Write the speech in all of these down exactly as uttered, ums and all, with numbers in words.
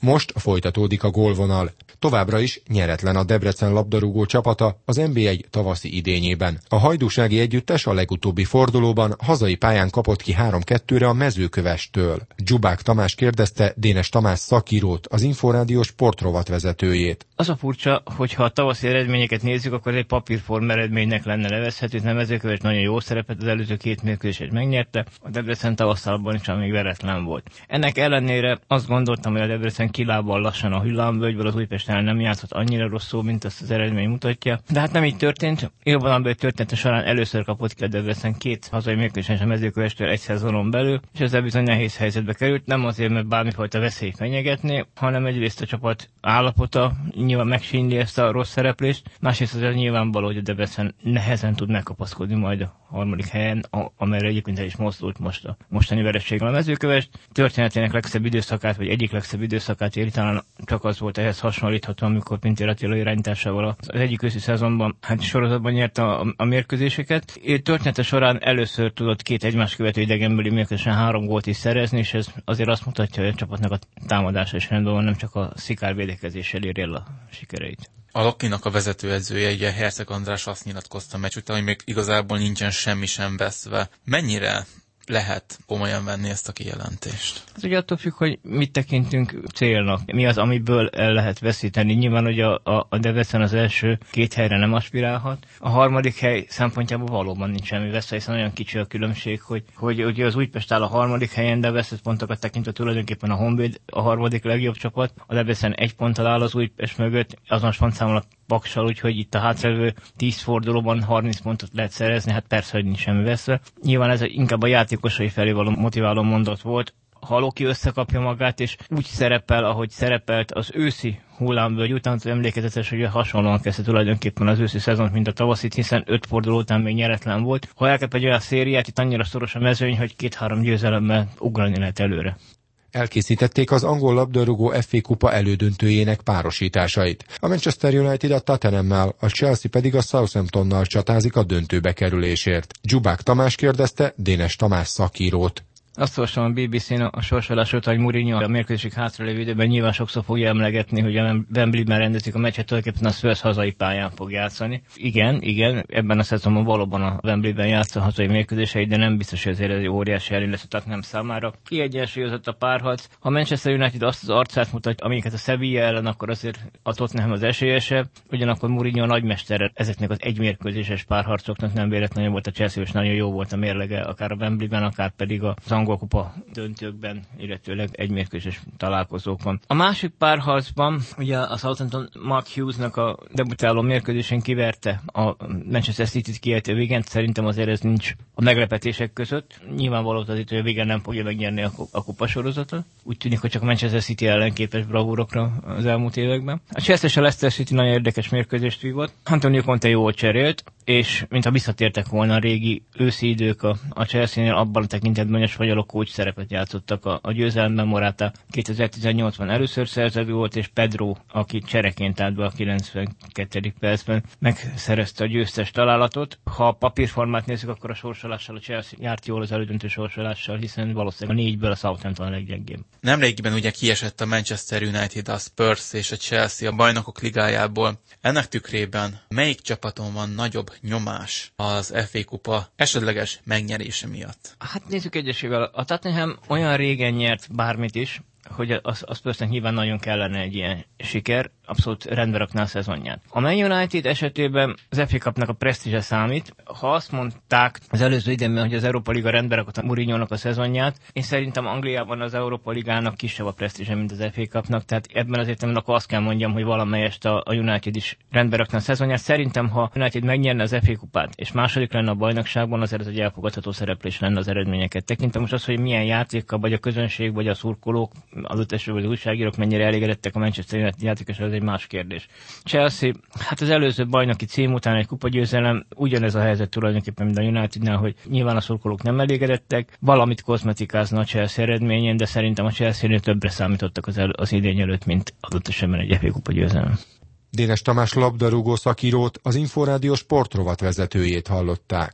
Most folytatódik a gólvonal. Továbbra is nyeretlen a Debrecen labdarúgó csapata az en bé egy tavaszi idényében. A hajdúsági együttes a legutóbbi fordulóban hazai pályán kapott ki három kettőre a Mezőkövestől. Dzsubák Tamás kérdezte Dénes Tamás szakírót, az Inforádió sportrovat vezetőjét. Az a furcsa, hogyha a tavaszi eredményeket nézzük, akkor egy papírform eredménynek lenne nevezhető, nem Mezőkövesd nagyon jó szerepet, az előző két mérkőzést megnyerte, a Debrecen tavasztalban is, amíg veretlen volt. Ennek ellenére azt gondoltam, hogy a Debrecen kilábal lassan a hullámvölgyből, az Újpesten nem játszott annyira rosszul, mint azt az eredmény mutatja. De hát nem így történt. Jobban története során először kapott ki a Debrecen két hazai mérkőzésen a Mezőkövestől egy szezonon belül, és ezzel bizony nehéz helyzetbe került, nem azért, mert bármifajta veszély fenyegetné, hanem egyrészt a csapat állapota nyilván megsínli ezt a rossz szereplést, másrészt azért nyilvánvaló, hogy a Debrecen nehezen tud megkapaszkodni majd a harmadik helyen, amelyre egyébként el is mozdult most a mostani vereséggel a Mezőkövesd. Történetének legszebb időszakát, vagy egyik legszebb időszakát éri, talán csak az volt ehhez hasonlítható, amikor Pintér Attila irányításával az egyik őszi szezonban hát sorozatban nyerte a, a mérkőzéseket. Története során először tudott két egymás követő idegenbeli mérkőzésen három gólt is szerezni, és ez azért azt mutatja, hogy a csapatnak a támadása is rendben van, nem csak a szikár védekezéssel éri el a sikereit. A Lokinak a vezetőedzője, ugye Herceg András azt nyilatkozta a meccs után, hogy még igazából nincsen semmi sem veszve. Mennyire lehet komolyan venni ezt a kijelentést? Ez ugye attól függ, hogy mit tekintünk célnak. Mi az, amiből el lehet veszíteni. Nyilván, hogy a, a, a Debrecen az első két helyre nem aspirálhat. A harmadik hely szempontjából valóban nincs semmi veszve, hiszen olyan kicsi a különbség, hogy, hogy ugye az Újpest áll a harmadik helyen, de veszett pontokat tekintve tulajdonképpen a Honvéd a harmadik legjobb csapat. A Debrecen egy ponttal áll az Újpest mögött, azonos pontszámmal a Paksal, úgyhogy itt a hátralévő tíz fordulóban harminc pontot lehet szerezni, hát persze, hogy nincs semmi veszve. Nyilván ez inkább a játékosai felé való motiváló mondat volt. Ha Loki összekapja magát, és úgy szerepel, ahogy szerepelt az őszi hullámvölgy után, az emlékezetes, hogy hasonlóan kezdte tulajdonképpen az őszi szezont, mint a tavaszit, hiszen öt forduló után még nyeretlen volt. Ha elkap egy olyan szériát, itt annyira szoros a mezőny, hogy két-három győzelemmel ugrani lehet előre. Elkészítették az angol labdarúgó ef á kupa elődöntőjének párosításait. A Manchester United a Tottenhammel, a Chelsea pedig a Southamptonnal csatázik a döntőbe kerülésért. Dzsubák Tamás kérdezte Dénes Tamás szakírót. Azt olvastam a bé bé cén a sorsolás óta, hogy Mourinho a mérkőzésig hátralévő időben nyilván sokszor fogja emlegetni, hogy a Wembleyben rendezik a meccset, tulajdonképpen a Spurs hazai pályán fog játszani. Igen, igen, ebben a szezonban valóban a Wembleyben játsz a hazai mérkőzéseit, de nem biztos, hogy ezért egy óriási előny lesz a Tottenham számára. Kiegyensúlyozott a párharc. Ha Manchester United azt az arcát mutatja, amiket a Sevilla ellen, akkor azért a Tottenham az esélyesebb. Ugyanakkor Mourinho a nagymestere ezeknek az egymérkőzéses párharcoknak, nem véletlenül volt a Chelsea, és nagyon jó volt a mérlege, akár a Wembleyben, akár pedig a angol kupa döntőkben, illetőleg egymérkőzéses találkozókon. A másik párharcban ugye a Southampton Mark Hughes-nak a debutáló mérkőzésén kiverte a Manchester City-t kiejtő Wigent, szerintem azért ez nincs a meglepetések között. Nyilvánvaló az itt, hogy a Wigan nem fogja megnyerni a, a kupasorozatot. Úgy tűnik, hogy csak a Manchester City ellen képes bravúrokra az elmúlt években. A Chelsea és a Leicester City nagyon érdekes mérkőzést vívott. Antonio Conte jól cserélt, és mintha visszatértek volna a régi őszi idők a, a Chelsea-nél, abban a tekintetben, hogy a spanyolok coach szerepet játszottak a, a győzelemben. Morata kétezer-tizennyolcban először szerződő volt, és Pedro, aki csereként állt be a kilencvenkettedik percben, megszerezte a győztes találatot. Ha a papírformát nézzük, akkor a sorsolással a Chelsea járt jól az elődöntő sorsolással, hiszen valószínűleg a négyből a Southampton a leggyengébb. Nemrégiben ugye kiesett a Manchester United, a Spurs és a Chelsea a Bajnokok Ligájából. Ennek tükrében melyik csapaton van nagyobb nyomás az ef á kupa esetleges megnyerése miatt? Hát nézzük egyesével. A Tottenham olyan régen nyert bármit is, hogy az, az Spursnek nyilván nagyon kellene egy ilyen siker, abszolút rendbe rakná a szezonját. A Man United esetében az ef á Cupnak a presztízse számít. Ha azt mondták az előző időben, hogy az Európa Liga rendbe rakott a Mourinho-nak a szezonját, én szerintem Angliában az Európa Ligának kisebb a presztízse, mint az ef á Cupnak, tehát ebben az értelemben akkor azt kell mondjam, hogy valamelyest a, a United is rendbe rakna a szezonját. Szerintem, ha United megnyerne az ef á Kupát, és második lenne a bajnokságban, azért ez egy elfogadható szereplés lenne az eredményeket tekintve. Most az, hogy milyen játékkal, vagy a közönség, vagy a szurkolók, az uteső vagy újságírók mennyire elégedettek a Manchester United játékosra, ez egy más kérdés. Chelsea, hát az előző bajnoki cím után egy kupagyőzelem, ugyanez a helyzet tulajdonképpen, mint a Unitednál, hogy nyilván a szurkolók nem elégedettek, valamit kozmetikázna a Chelsea eredményén, de szerintem a Chelsea-nél többre számítottak az, el, az idény előtt, mint adott esetben egy ef á kupagyőzelem. Dénes Tamás labdarúgó szakírót, az Inforádió sportrovat vezetőjét hallották.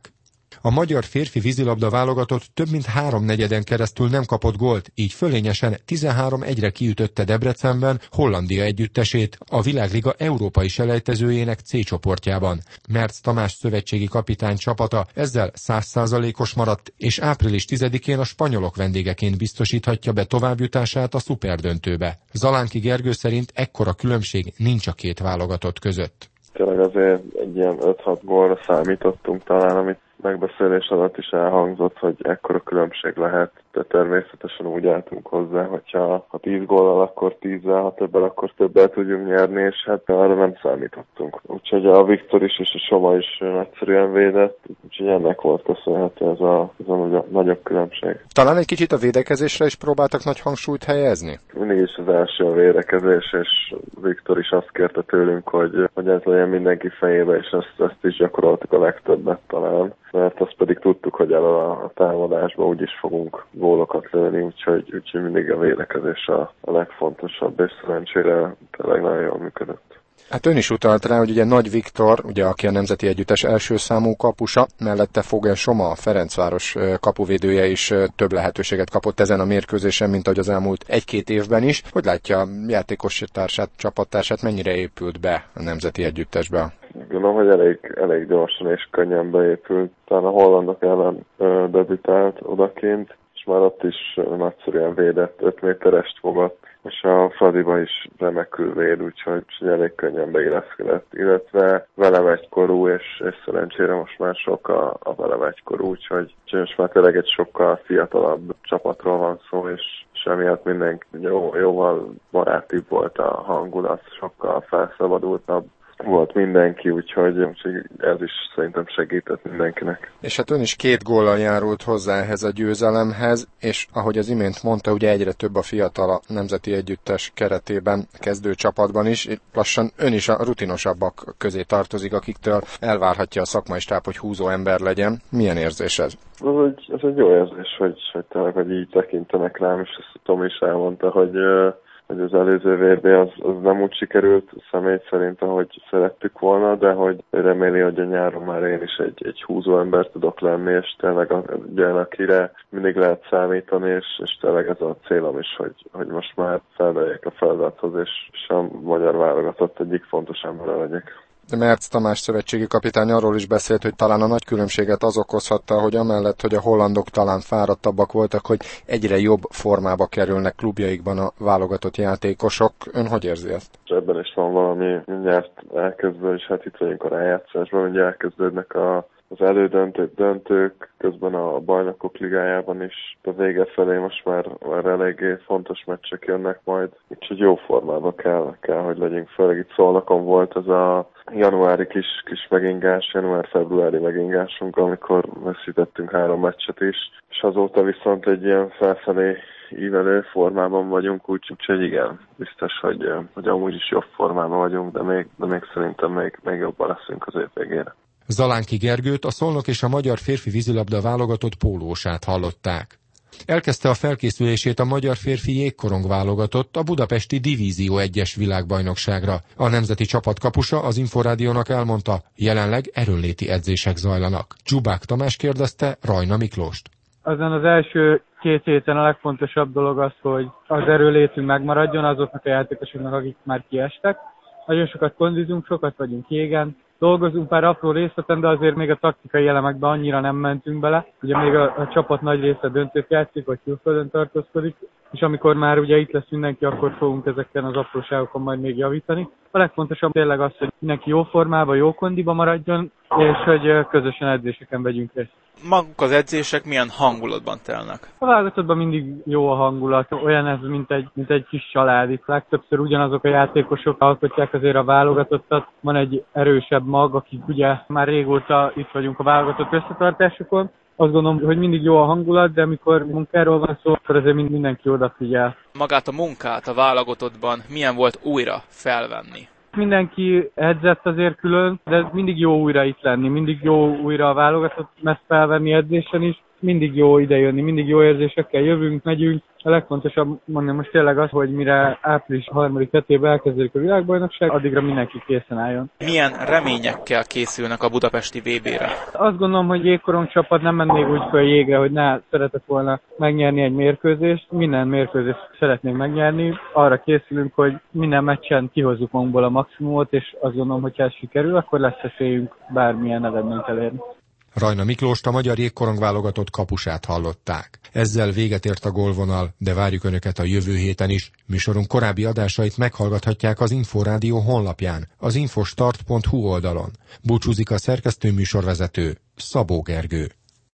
A magyar férfi vízilabda válogatott több mint háromnegyeden keresztül nem kapott gólt, így fölényesen tizenhárom egyre kiütötte Debrecenben Hollandia együttesét a Világliga európai selejtezőjének C csoportjában. Mertz Tamás szövetségi kapitány csapata ezzel száz százalékos maradt, és április tizedikén a spanyolok vendégeként biztosíthatja be továbbjutását a szuperdöntőbe. Zalánki Gergő szerint ekkora különbség nincs a két válogatott között. Tényleg azért egy ilyen öt-hat gólra számítottunk talán, amit megbeszélés alatt is elhangzott, hogy ekkora különbség lehet, de természetesen úgy álltunk hozzá, hogyha ha tíz góllal, akkor tízzel, ha többel, akkor többel tudjunk nyerni, és hát arra nem számítottunk. Úgyhogy a Viktor is és a Soma is nagyszerűen védett, úgyhogy ennek volt köszönhető ez a, ez a nagyobb különbség. Talán egy kicsit a védekezésre is próbáltak nagy hangsúlyt helyezni? Mindig is az első a védekezés, és Viktor is azt kérte tőlünk, hogy, hogy ez legyen mindenki fejébe, és ezt, ezt is gyakoroltuk a legtöbbet talán. Mert azt pedig tudtuk, hogy el a, a támadásban úgyis fogunk gólokat lőni, úgyhogy, úgyhogy mindig a védekezés a, a legfontosabb, és szerencsére tényleg nagyon jól működött. Hát ön is utalt rá, hogy ugye Nagy Viktor, ugye, aki a Nemzeti Együttes első számú kapusa, mellette Fogel Soma, a Ferencváros kapuvédője is több lehetőséget kapott ezen a mérkőzésen, mint ahogy az elmúlt egy-két évben is. Hogy látja a játékostársát, csapattársát, mennyire épült be a Nemzeti Együttesbe? Gondolom, hogy elég, elég gyorsan és könnyen beépült. Talán a hollandok ellen ö, debütált odakint, és már ott is nagyszerűen védett, öt méterest fogott, és a Fradiba is remekül véd, úgyhogy elég könnyen beilleszkedett, illetve velem egykorú, és, és szerencsére most már sok a, a velem egykorú, úgyhogy most már tényleg egy sokkal fiatalabb csapatról van szó, és, és emiatt mindenki jó, jóval barátibb volt a hangulat, sokkal felszabadultabb volt mindenki, úgyhogy, úgyhogy ez is szerintem segített mindenkinek. És hát ön is két góllal járult hozzá ehhez a győzelemhez, és ahogy az imént mondta, ugye egyre több a fiatal a Nemzeti Együttes keretében, kezdő csapatban is, lassan ön is a rutinosabbak közé tartozik, akiktől elvárhatja a szakmai stáb, hogy húzó ember legyen. Milyen érzés ez? Ez egy, ez egy jó érzés, hogy, hogy tényleg, hogy így tekintenek rám, és ezt Tom is elmondta, hogy hogy az előző vé bé az, az nem úgy sikerült személy szerint, ahogy szerettük volna, de hogy reméli, hogy a nyáron már én is egy, egy húzó ember tudok lenni, és tényleg olyan, akire mindig lehet számítani, és, és tényleg ez a célom is, hogy, hogy most már felveljek a feladathoz, és, és a magyar válogatott egyik fontos embere legyek. De Mertz Tamás szövetségi kapitány arról is beszélt, hogy talán a nagy különbséget az okozhatta, hogy amellett, hogy a hollandok talán fáradtabbak voltak, hogy egyre jobb formába kerülnek klubjaikban a válogatott játékosok. Ön hogy érzi ezt? Ebben is van valami, mindjárt elkezdve, és hát itt vagyunk a rájátszásban, mindjárt elkezdődnek a az elődöntők, döntők, közben a bajnokok ligájában is a vége felé most már, már eléggé fontos meccsek jönnek majd, úgyhogy jó formában kell, kell, hogy legyünk. Főleg itt Szolnokon volt ez a januári kis, kis megingás, január-februári megingásunk, amikor veszítettünk három meccset is, és azóta viszont egy ilyen felfelé ívelő formában vagyunk, úgyhogy igen, biztos, hogy, hogy amúgy is jobb formában vagyunk, de még, de még szerintem még, még jobban leszünk az év végére. Zalánki Gergőt, a Szolnok és a magyar férfi vízilabda válogatott pólósát hallották. Elkezdte a felkészülését a magyar férfi jégkorong válogatott a budapesti Divízió egyes világbajnokságra. A nemzeti csapatkapusa az Inforádiónak elmondta, jelenleg erőnléti edzések zajlanak. Dzsubák Tamás kérdezte Rajna Miklóst. Azon az első két héten a legfontosabb dolog az, hogy az erőlétünk megmaradjon azoknak a játékosoknak, akik már kiestek. Nagyon sokat kondizunk, sokat vagyunk jégen, dolgozunk pár apró részleten, de azért még a taktikai elemekben annyira nem mentünk bele. Ugye még a, a csapat nagy része döntőt játszik, vagy külföldön tartózkodik, és amikor már ugye itt lesz mindenki, akkor fogunk ezeken az apróságokon majd még javítani. A legfontosabb tényleg az, hogy mindenki jó formában, jó kondiba maradjon, és hogy közösen edzéseken vegyünk részt. Maguk az edzések milyen hangulatban telnek? A válogatottban mindig jó a hangulat, olyan ez, mint egy, mint egy kis család. Itt legtöbbször ugyanazok a játékosok alkotják azért a válogatottat. Van egy erősebb mag, akik ugye már régóta itt vagyunk a válogatott összetartásokon. Azt gondolom, hogy mindig jó a hangulat, de amikor munkáról van szó, akkor azért mindenki odafigyel. Magát a munkát a válogatottban milyen volt újra felvenni? Mindenki edzett azért külön, de mindig jó újra itt lenni, mindig jó újra a válogatott ezt felvenni edzésen is. mindig jó idejönni, mindig jó érzésekkel jövünk, megyünk. A legfontosabb mondom most tényleg az, hogy mire április harmadik hetében elkezdődik a világbajnokság, addigra mindenki készen álljon. Milyen reményekkel készülnek a budapesti vé bére? Azt gondolom, hogy jégkorong csapat nem mennék úgy fel jégre, hogy ne szeretett volna megnyerni egy mérkőzést. Minden mérkőzést szeretnénk megnyerni. Arra készülünk, hogy minden meccsen kihozzuk magunkból a maximumot, és azt gondolom, hogy ha ez sikerül, akkor lesz esélyünk bármilyen eredményt elérni. Rajna Miklóst, a magyar jégkorong válogatott kapusát hallották. Ezzel véget ért a gólvonal, de várjuk Önöket a jövő héten is. Műsorunk korábbi adásait meghallgathatják az Inforádió honlapján, az infostart pont hu oldalon. Búcsúzik a szerkesztő műsorvezető, Szabó Gergő.